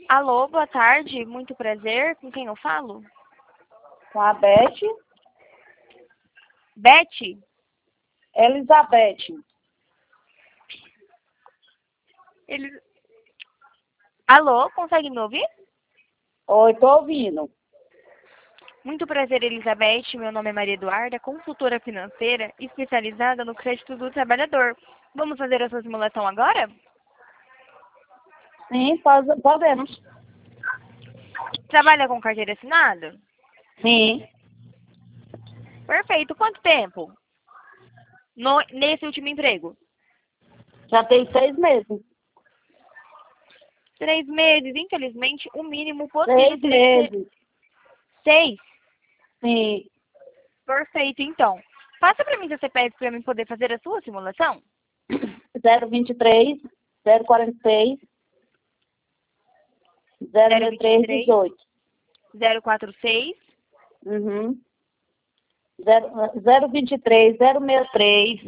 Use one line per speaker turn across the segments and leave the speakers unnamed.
Alô, boa tarde, muito prazer. Com quem eu falo?
Com a Beth,
Beth?
Elizabeth.
Eles... Alô, consegue me ouvir?
Oi, tô ouvindo.
Muito prazer, Elizabeth. Meu nome é Maria Eduarda, consultora financeira especializada no crédito do trabalhador. Vamos fazer a sua simulação agora?
Sim, podemos.
Trabalha com carteira assinada?
Sim,
Perfeito. Quanto tempo? Nesse último emprego?
já tem 6 meses.
3 meses. Infelizmente, o mínimo
6
possível seria ser
meses.
6.
Sim.
Perfeito, então. Passa para mim seu CPF para eu poder fazer a sua simulação.
023, 046, 063,
023
18.
046
Uhum. 023, 063,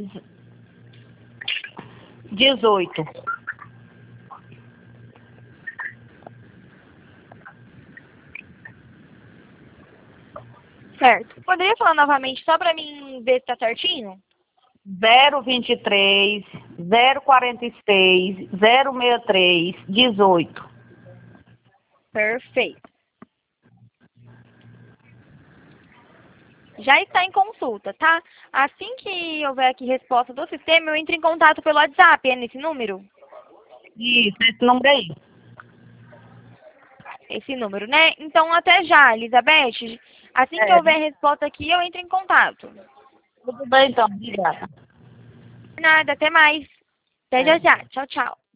18.
Certo. Poderia falar novamente só para mim ver se tá certinho?
023, 046, 063, 18.
Perfeito. Já está em consulta, tá? Assim que houver aqui resposta do sistema, eu entro em contato pelo WhatsApp. É nesse número?
Isso, esse número aí.
Esse número, né? Então, até já, Elizabeth. Assim que
É,
houver resposta aqui, eu entro em contato.
tudo bem então, obrigada.
Nada, até mais. Até já
É.
já. Tchau, tchau.